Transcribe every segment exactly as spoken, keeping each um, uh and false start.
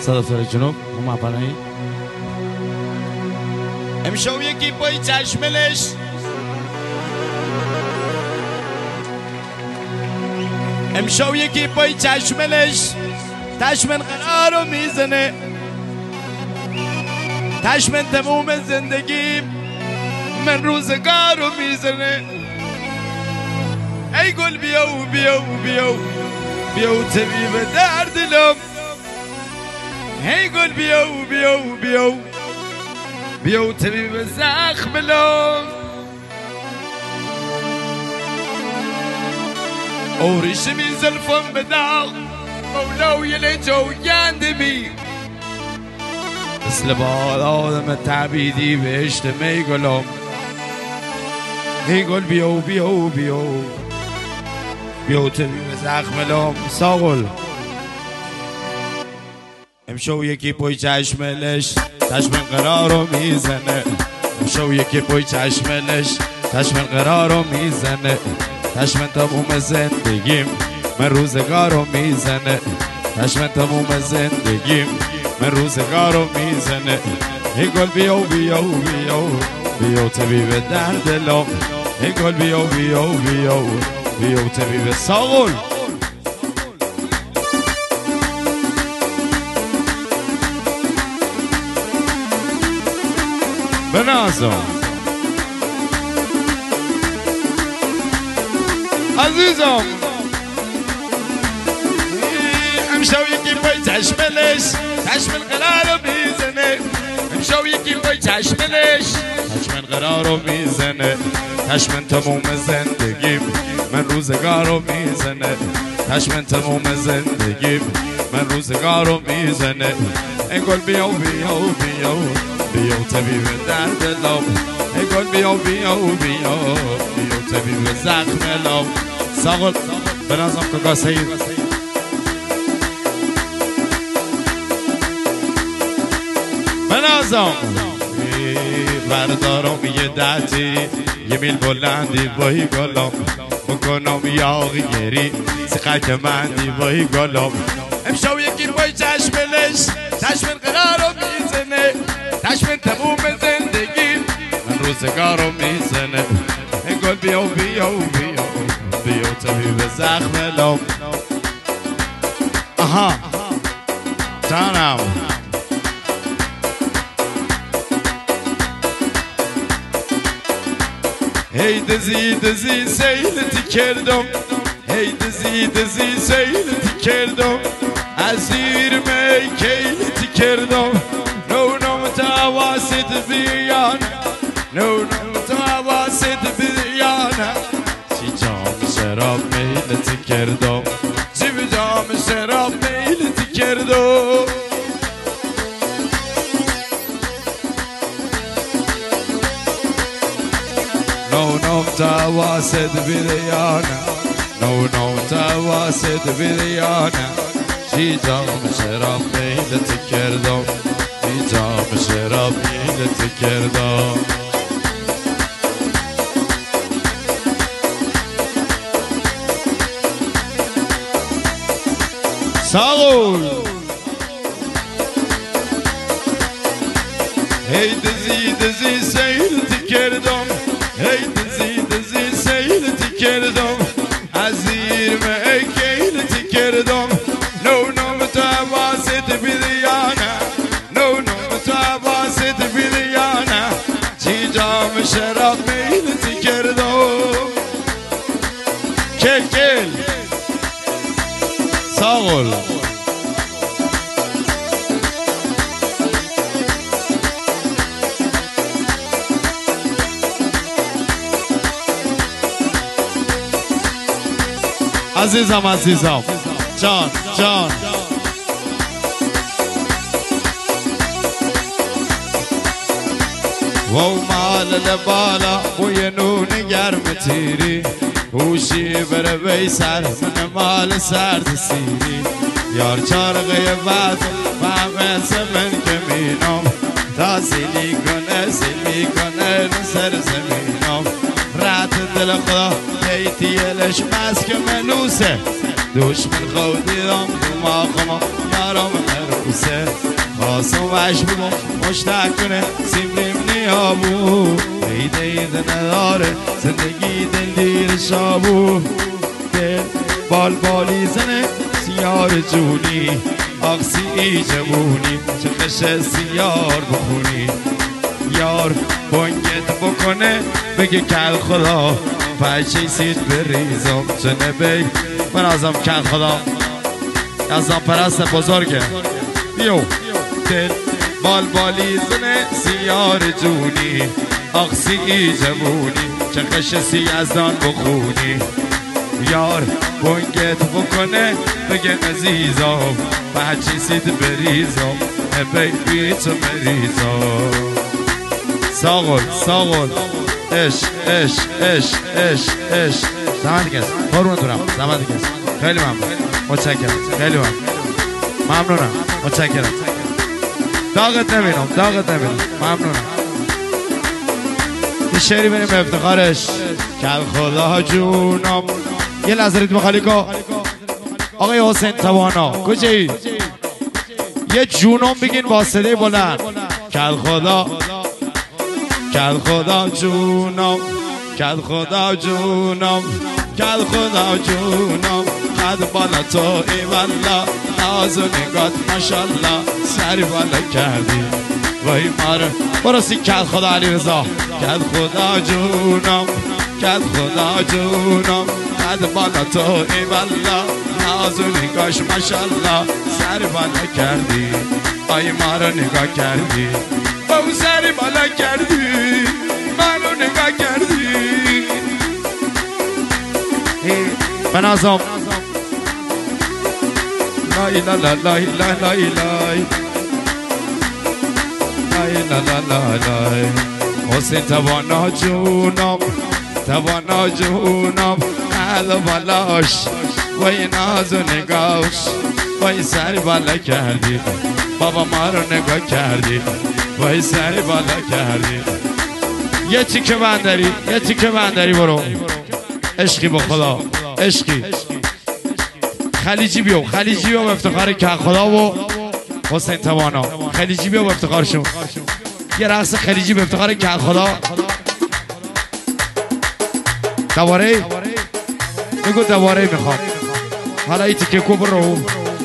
صدفتر جنوب هم پناهی امشو یکی پای چشملش امشو یکی پای چشملش تشمن قرارو میزنه تشمن تموم زندگیم من روزگارو میزنه ای گل بیاو بیاو بیاو بیاو طبیب درد دلم ای گل بیاو بیاو بیاو بیاو طبیب زخم لم اوریش می زلفم بداغ مولاو یلی جو گندمی مثل باد آدم تعبیدی بهشت می گلم ای گل بیاو بیاو بیاو بیاو طبیب زخم لم ساغل امشو یکی پای چشملش چشمن قرارو میزنه امشو یکی پای چشملش چشمن قرارو میزنه چشمن تموم زندگیم من روزگارو میزنه چشمن تموم زندگیم من روزگارو میزنه ای گل بیاو بیاو بیاو بیاو طبیب درد دلم ای گل بیاو بیاو بیاو بیاو طبیب ساغل بنازم عزیزم امشو یکی پای چشملش چشمن قرارو میزنه امشو یکی پای چشملش چشمن قرارو میزنه چشمن تموم زندگیم من روزگارو میزنه چشمن تموم زندگیم من روزگارو میزنه ای گل بیاو بیاو بیاو بیاو طبیب درد دلم ای گل بیاو بیاو بیاو بیاو طبیب زخم لم ساغل بنازم کگا سید بنازم بردارم یه دتی یه میل بلندی بایی گلم بکنم یاغی گری سقک مندی بایی گلم امشو یکی بای چشملش چشمن قرارو میزنه چشمن تموم زندگی من روزگارو میزنه ای گل بیاو بیاو بیاو بیاو طبیب زخم لم آها جانم هی دزی دزی سیلتی کردم هی دزی دزی سیلتی کردم از زیر می کیلتی کردم نو نو متواسط بیان نو نو متواسط بیان چی جام شراب میلتی کردم چی به جام شراب میلتی کردم نو نو متواسط بیان نو نو متواسط بیان چی جام شراب میلتی کردم چی جام شراب میلتی کردم ساغل هی دزی دزی سیلتی کردم هی دزی دزی سیلتی کردم از زیر می کیلتی کردم نو نو متواسط بیانه نو نو متواسط بیانه چی جام شراب میلتی کردم کل کل ساغل عزیزم عزیزم جان جان و مال لبالا بوی نون گرم تیری هوشی بره بی سر من مال سرد سیری یار چارقه بعد فهم زمن که مینم تا سیلی کنه سیلی کنه سر زمینم رات دل خدا هیتیلش مسک منوسه دشمن خودیدم تو ما خما یارم اوسه خواستم وش بگم مشتق کنه سیمریم نیابو عید عید نداره زندگی دل دیر شابو دل بال بالی زنه سیار جونی آقسی جوونی چه خش سیار بخونی یار بانگت بکنه بگه کل خدا پچه سید بریزم چنه بگ من ازم کل خدا ازم پرست بزرگه بیو دل بال بالی زنه سیار جونی آقسی جوونی چه خش سیزدان بخونی یار بانگت بکنه بگه عزیزم پچه سید بریزم بیبی تو مریزم ساغل ساغل اش اش اش اش اش زمان دیگه است قربون دورم زمان دیگه است خیلی ممنون متشکرم خیلی ممنون ممنونم متشکرم داغت نبینم داغت نبینم ممنونم یه شعری بریم به افتخارش کل خدا جونم یه لحظه ریتم خالی کن آقای حسین توانا کجایی یه جونم بگین با صدای بلند کل خدا کل خدا جونم کل خدا جونم کل خدا جونم قد بالا تو ای والله ناز و نگات ماشالله سری بالا کردی وای ماره برسی کل خدا علی رضا کل خدا جونم کل خدا جونم قد بالا تو ای والله ناز و نگاش ماشالله سری بالا کردی وای ماره نگاه کردی او سری بالا کردی منو نگاه کردی بنازم لای لا لا لای لای لای لای لای لا لا لا لای حسین توانا جونم توانا جونم حال بالاش وای ناز و نگاش وای سری بالا کردی بابا ما رو نگاه کردی وای سری بالا کردی یه تیکه بندری یه تیکه بندری برو عشقی با خدا عشقی خلیجی بیو خلیجی بیو به افتخار که خدا و حسین توانا خلیجی بیو به افتخارشون یه رقص خلیجی به افتخار که خدا دواره بگو دواره میخوام حالا این تیکه کو برو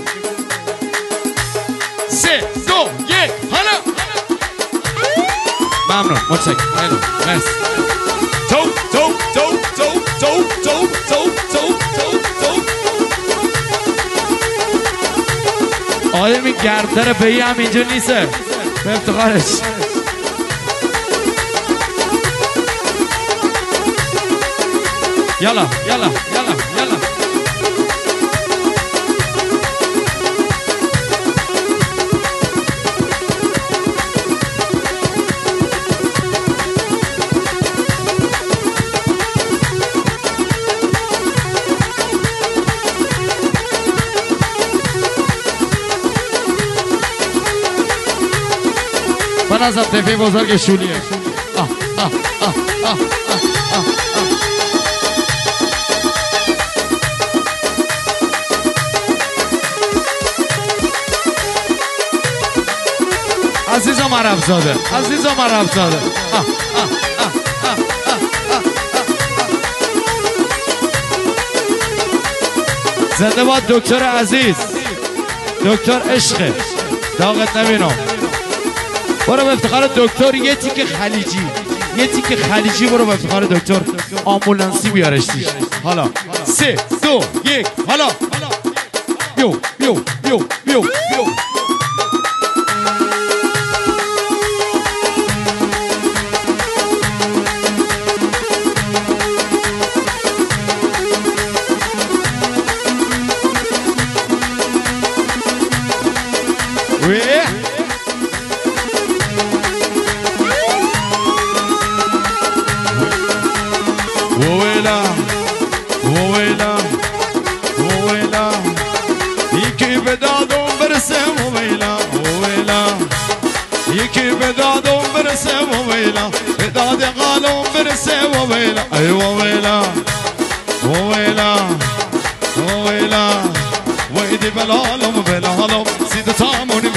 سه دو یک حالا ممنون متشکرم خیلی مرسی تو تو تو تو تو تو تو تو تو تو آدمی گردر پهی هم اینجا نیسته به افتخارش یالا یالا یالا یالا من از تفی بزرگ شولیه آه آه آه آه آه عزیزم عرب زاده عزیزم عرب زاده زنده باد دکتر عزیز دکتر عشقه داغت نبینم برو به افتخار دکتر یه تیک خلیجی یه تیک خلیجی برو به افتخار دکتر آمبولانسی بیارشتی حالا سه دو یک حالا بیو بیو بیو بیو بیو وويلا وويلا وويلا يكي بدادهم برسم وويلا وويلا يكي بدادهم برسم وويلا بداد قالهم برسم وويلا اي وويلا وويلا وويلا ويدي بلالهم بلالهم سيد تامون